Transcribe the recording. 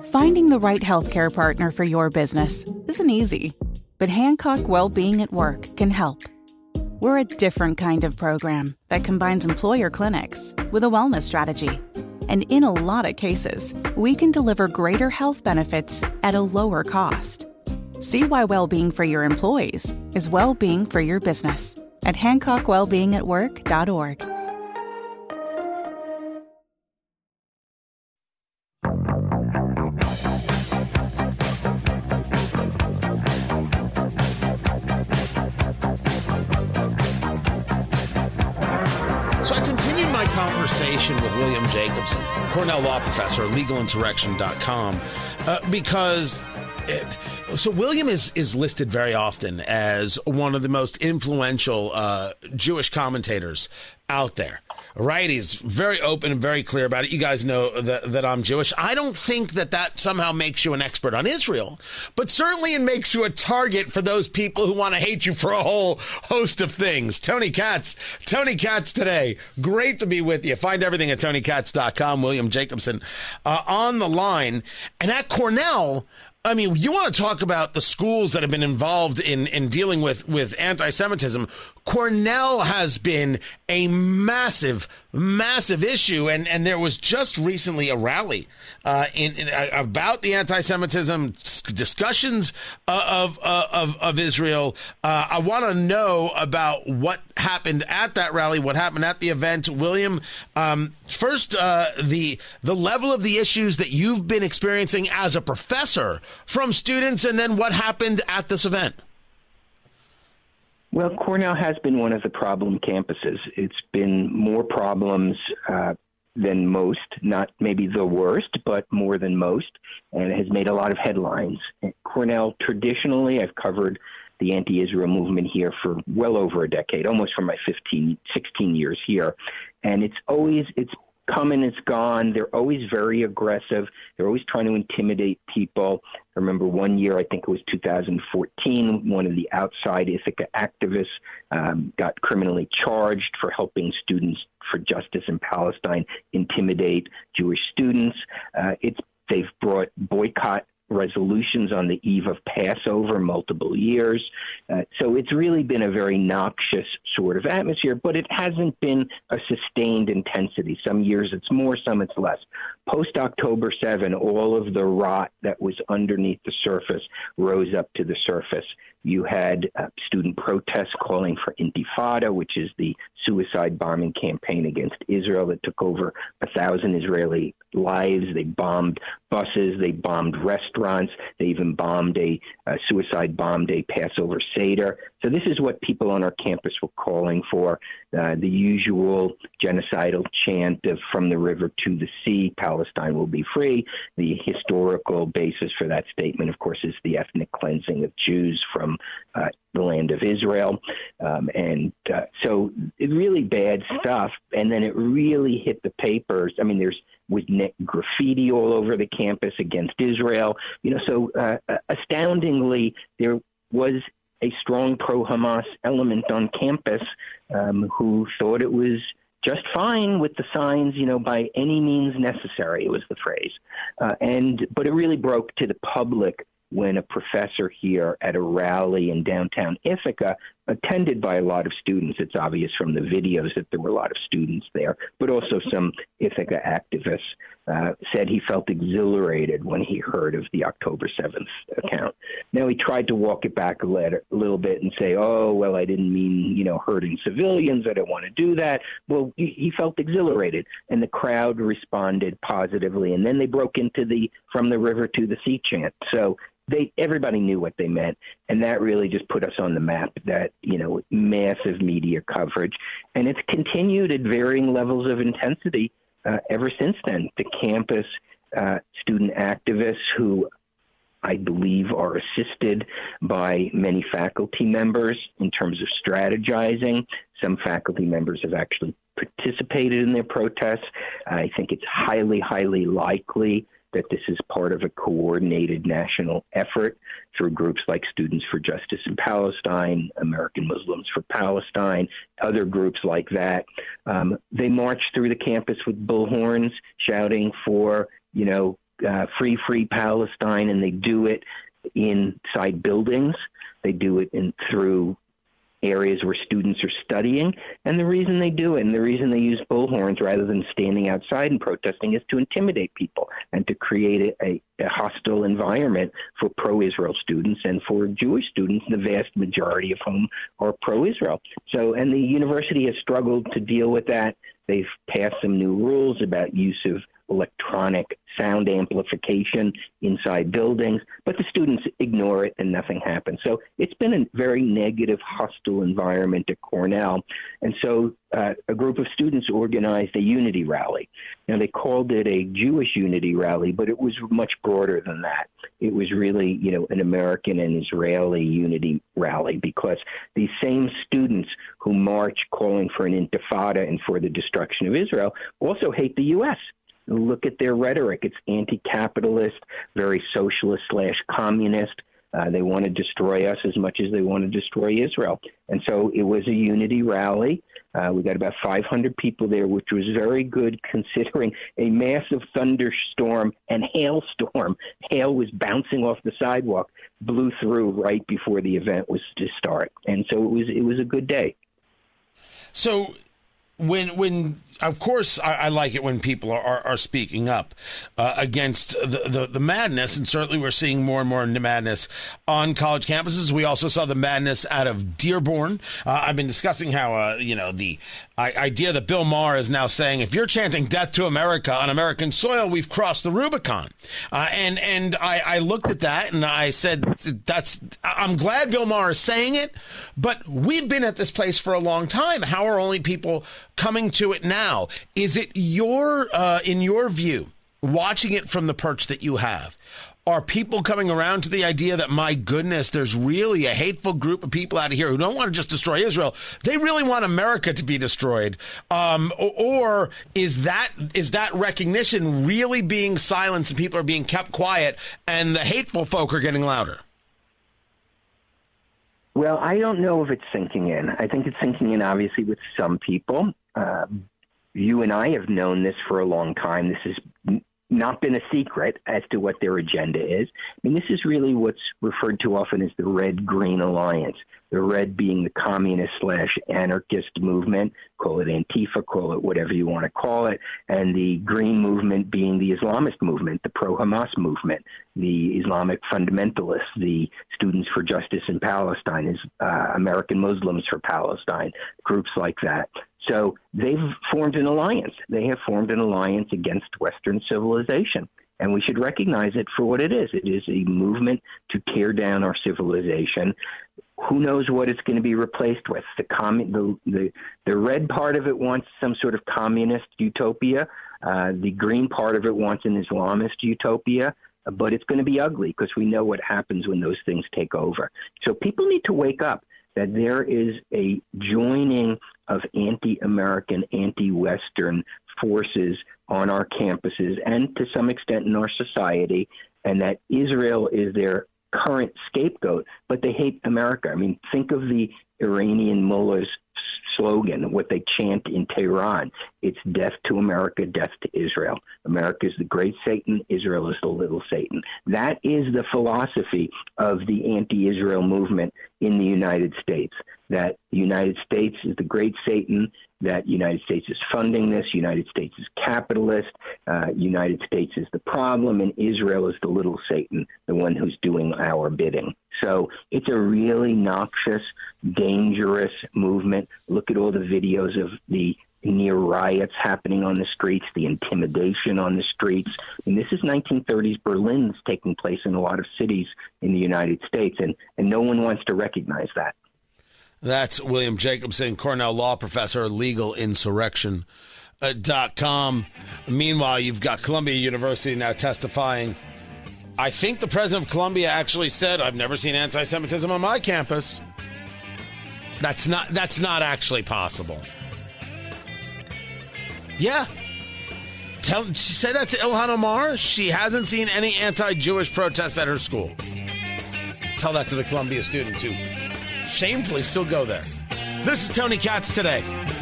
Finding the right healthcare partner for your business isn't easy, but Hancock Wellbeing at Work can help. We're a different kind of program that combines employer clinics with a wellness strategy. And in a lot of cases, we can deliver greater health benefits at a lower cost. See why well-being for your employees is well-being for your business at HancockWellbeingAtWork.org. Conversation with William Jacobson, Cornell law professor, legalinsurrection.com, because William is listed very often as one of the most influential Jewish commentators out there. Right? He's very open and very clear about it. You guys know that I'm Jewish. I don't think that somehow makes you an expert on Israel, but certainly it makes you a target for those people who want to hate you for a whole host of things. Tony Katz today. Great to be with you. Find everything at TonyKatz.com. William Jacobson on the line. And at Cornell, I mean, you want to talk about the schools that have been involved in dealing with anti-Semitism. Cornell has been a massive issue, and there was just recently a rally about the anti-Semitism discussions of Israel. I want to know about what happened at that rally, what happened at the event. William, first, the level of the issues that you've been experiencing as a professor from students, and then what happened at this event. Well, Cornell has been one of the problem campuses. It's been more problems than most, not maybe the worst, but more than most, and it has made a lot of headlines. Cornell, traditionally, I've covered the anti-Israel movement here for well over a decade, almost from my 16 years here, and it's come and it's gone. They're always very aggressive. They're always trying to intimidate people. I remember one year, I think it was 2014, one of the outside Ithaca activists got criminally charged for helping Students for Justice in Palestine intimidate Jewish students. They've brought boycott resolutions on the eve of Passover multiple years. So it's really been a very noxious sort of atmosphere, but it hasn't been a sustained intensity. Some years it's more, some it's less. Post-October 7, all of the rot that was underneath the surface rose up to the surface. You had student protests calling for Intifada, which is the suicide bombing campaign against Israel that took over 1,000 Israeli lives. They bombed buses. They bombed restaurants. They even bombed suicide bombed a Passover Seder. So this is what people on our campus were calling for, the usual genocidal chant of from the river to the sea, Palestine will be free. The historical basis for that statement, of course, is the ethnic cleansing of Jews from the land of Israel. So it's really bad stuff. And then it really hit the papers. I mean, was graffiti all over the campus against Israel. So astoundingly, there was a strong pro-Hamas element on campus who thought it was just fine with the signs, by any means necessary, was the phrase. But it really broke to the public when a professor here at a rally in downtown Ithaca, attended by a lot of students. It's obvious from the videos that there were a lot of students there, but also some Ithaca activists said he felt exhilarated when he heard of the October 7th account. Now, he tried to walk it back a little bit and say, oh, well, I didn't mean, hurting civilians. I don't want to do that. Well, he felt exhilarated, and the crowd responded positively. And then they broke into the from the river to the sea chant. So everybody knew what they meant, and that really just put us on the map, that, massive media coverage. And it's continued at varying levels of intensity ever since then. The campus student activists who I believe are assisted by many faculty members in terms of strategizing. Some faculty members have actually participated in their protests. I think it's highly, highly likely that this is part of a coordinated national effort through groups like Students for Justice in Palestine, American Muslims for Palestine, other groups like that. They marched through the campus with bullhorns shouting for, free Palestine, and they do it inside buildings. They do it through areas where students are studying. And the reason they do it, and the reason they use bullhorns rather than standing outside and protesting, is to intimidate people and to create a hostile environment for pro-Israel students and for Jewish students, the vast majority of whom are pro-Israel. So, and the university has struggled to deal with that. They've passed some new rules about use of electronic sound amplification inside buildings, but the students ignore it and nothing happens. So it's been a very negative, hostile environment at Cornell. And so a group of students organized a unity rally. Now, they called it a Jewish unity rally, but it was much broader than that. It was really, an American and Israeli unity rally, because these same students who march calling for an intifada and for the destruction of Israel also hate the U.S. Look at their rhetoric. It's anti-capitalist, very socialist/communist. They want to destroy us as much as they want to destroy Israel. And so it was a unity rally. We got about 500 people there, which was very good considering a massive thunderstorm and hailstorm. Hail was bouncing off the sidewalk, blew through right before the event was to start. And so it was a good day. So when of course, I like it when people are speaking up against the madness, and certainly we're seeing more and more madness on college campuses. We also saw the madness out of Dearborn. I've been discussing how, the idea that Bill Maher is now saying, if you're chanting death to America on American soil, we've crossed the Rubicon. And I looked at that and I said, I'm glad Bill Maher is saying it, but we've been at this place for a long time. How are only people coming to it now? Is it in your view, watching it from the perch that you have, are people coming around to the idea that, my goodness, there's really a hateful group of people out of here who don't want to just destroy Israel? They really want America to be destroyed. Or is that recognition really being silenced and people are being kept quiet and the hateful folk are getting louder? Well, I don't know if it's sinking in. I think it's sinking in, obviously, with some people. You and I have known this for a long time. This has not been a secret as to what their agenda is. I mean, this is really what's referred to often as the Red-Green Alliance, the red being the communist/anarchist movement, call it Antifa, call it whatever you want to call it, and the green movement being the Islamist movement, the pro-Hamas movement, the Islamic fundamentalists, the Students for Justice in Palestine, American Muslims for Palestine, groups like that. So they've formed an alliance. They have formed an alliance against Western civilization. And we should recognize it for what it is. It is a movement to tear down our civilization. Who knows what it's going to be replaced with? The red part of it wants some sort of communist utopia. The green part of it wants an Islamist utopia. But it's going to be ugly because we know what happens when those things take over. So people need to wake up that there is a joining of anti-American, anti-Western forces on our campuses and to some extent in our society, and that Israel is their current scapegoat, but they hate America. I mean, think of the Iranian mullahs' slogan, what they chant in Tehran. It's death to America, death to Israel. America is the great Satan, Israel is the little Satan. That is the philosophy of the anti-Israel movement in the United States, that the United States is the great Satan, that the United States is funding this, United States is capitalist, United States is the problem, and Israel is the little Satan, the one who's doing our bidding. So it's a really noxious, dangerous movement. Look at all the videos of the near riots happening on the streets, the intimidation on the streets. And this is 1930s Berlin that's taking place in a lot of cities in the United States, and no one wants to recognize that. That's William Jacobson, Cornell law professor, legalinsurrection.com. Meanwhile, you've got Columbia University now testifying. I think the president of Columbia actually said, I've never seen anti-Semitism on my campus. That's not actually possible. Yeah. She said that to Ilhan Omar. She hasn't seen any anti-Jewish protests at her school. Tell that to the Columbia students who shamefully still go there. This is Tony Katz Today.